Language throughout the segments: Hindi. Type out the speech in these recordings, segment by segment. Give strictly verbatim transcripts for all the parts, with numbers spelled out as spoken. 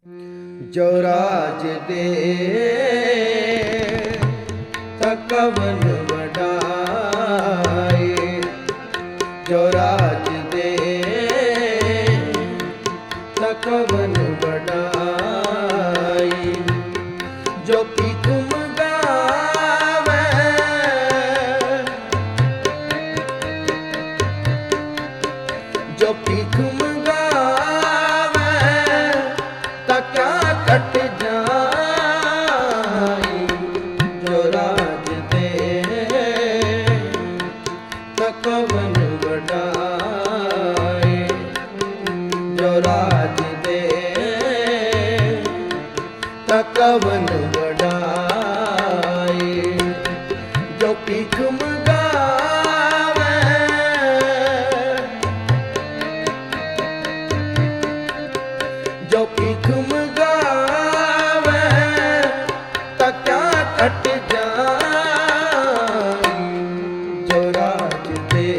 जो राज दे तकवन बढ़ाए, जो राज दे तकवन बढ़ाए, जो भीख मंगावे जो भीख मंगावे तका कट जाए, जो राज दे तकवन बढ़ाए, जो राज दे तकवन बढ़ाए, जो भीख मंगावे जो भीख मंगावे तका कट जाए, जो राज दे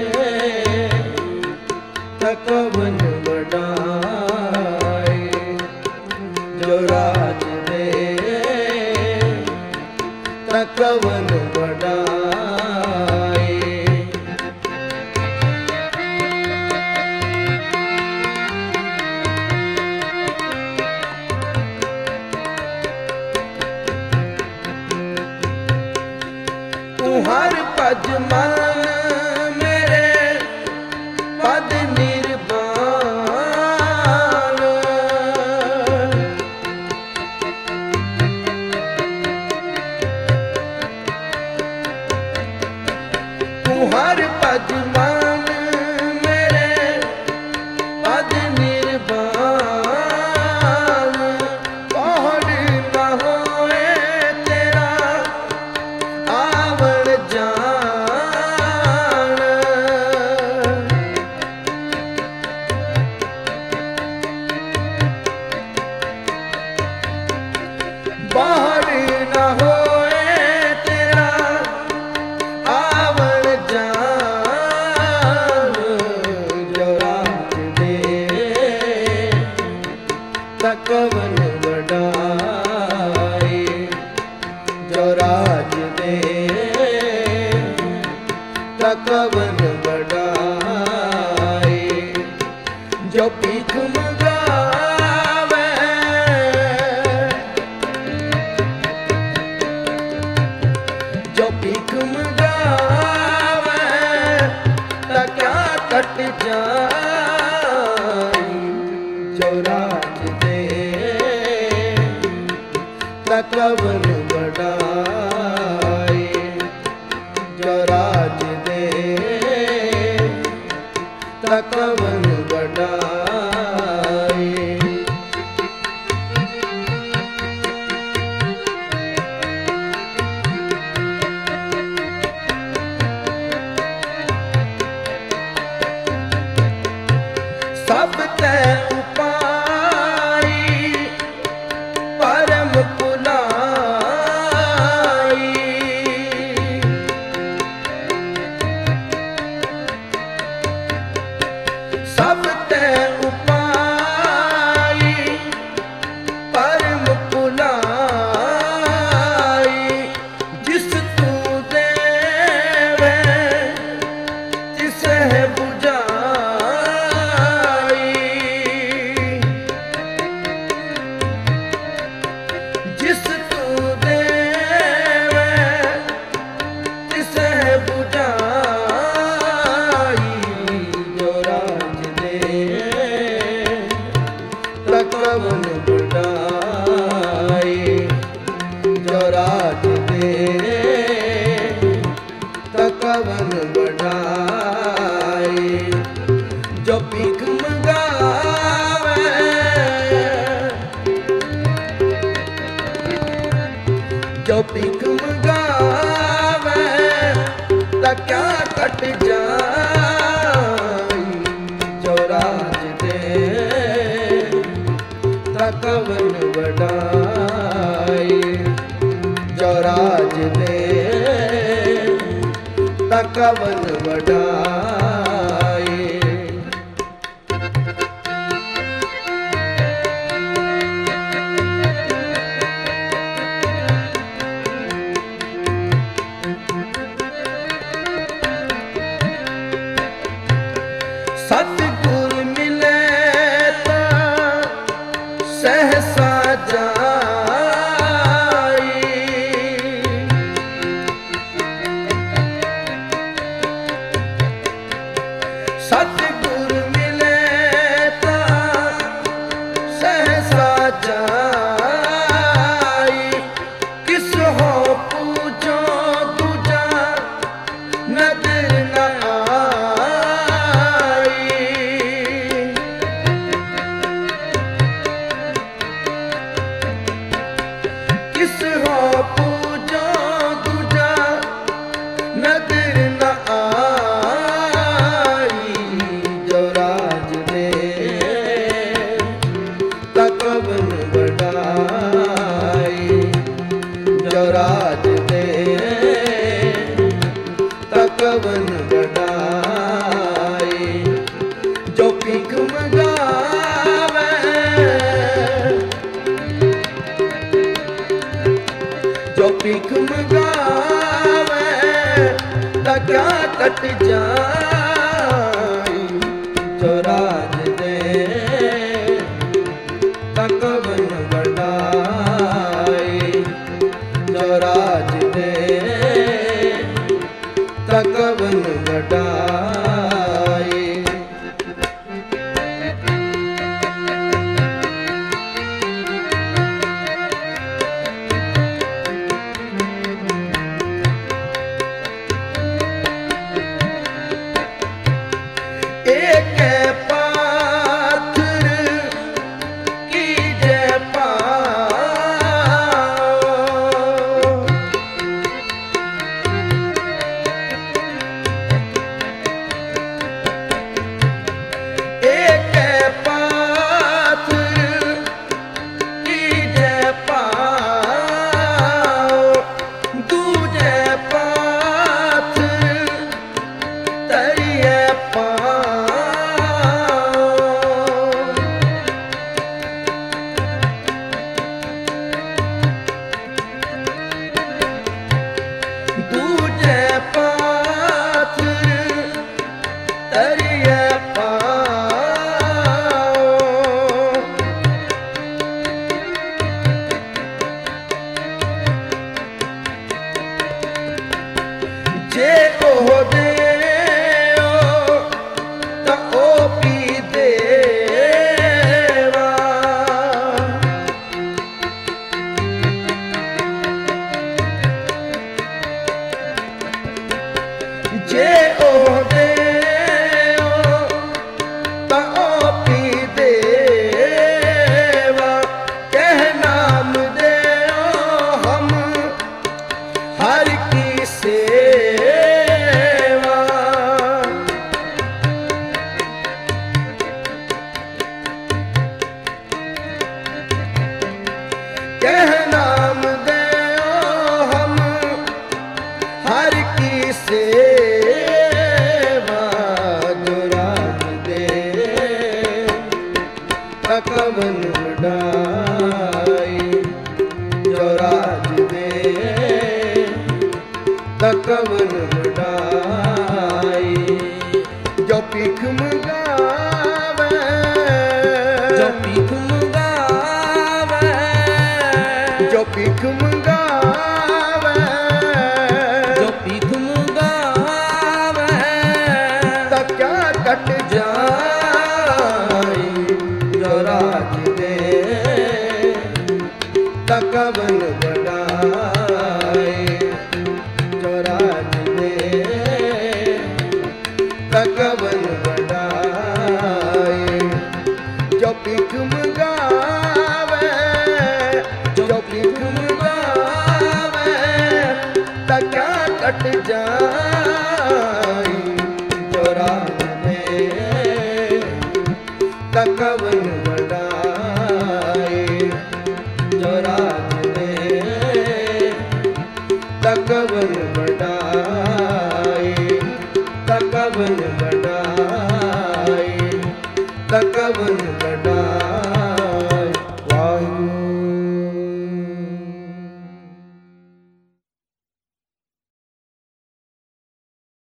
तकवन बढ़ाए, जो राज दे तकवन बढ़ाए। हर पज मन मेरे पद निर्वाण, तू हर पज मन मेरे पद निर्वाण, पौड़ न होए तेरा आवण जान, बाहर न होए तेरा आवण जान, जो राज दे तकवन बढ़ाए, जो राज दे तकवन बढ़ाए, जो भीख मंगावे जो भीख मंगावे तका कट जाए, जो राज दे तकवन बढ़ाए, जो राज दे तकवन बढ़ाए। सब ते उपाई परम पुलाई, सब ते उपाई परम पुलाई, जिस तू देवे तिसे बुझाई, जिस तू देवे तिसे बुझाई, जो राज दे तकवन बढ़ाए, जो राज दे तकवन बढ़ाए, जो भीख मंगावे जो भीख मंगावे तका कट जाए, जो राज दे तकवन बढ़ाए, जो राज दे तकवन बढ़ाए। कट जाई जो राज दे तकवन बढ़ाई जो राज दे तकवन बढ़ाई। एक पाथर की जय पाओ, एक पाथर की जय पाओ, दूजे पाथर तरिए पाओ। दूजे पाथर तरिए पाओ, जे ओह देओ ता ओ पी देवा, जे ओह देओ ता ओ पी देवा, कह नाम देओ हम हर की सेवा। कह नाम देओ हम हर की सेवा, जो राज दे तकवन बढ़ाई जो राज दे तकवन बढ़ाई। जो पीख मंगावे जो पीख मंगावे जो पीख मंगावे जो पीख मंगावे ता क्या कट जाई जो राज दे तकवन बढ़ाई जो राज दे तकवन बढ़ाई। जो पीख मंगावे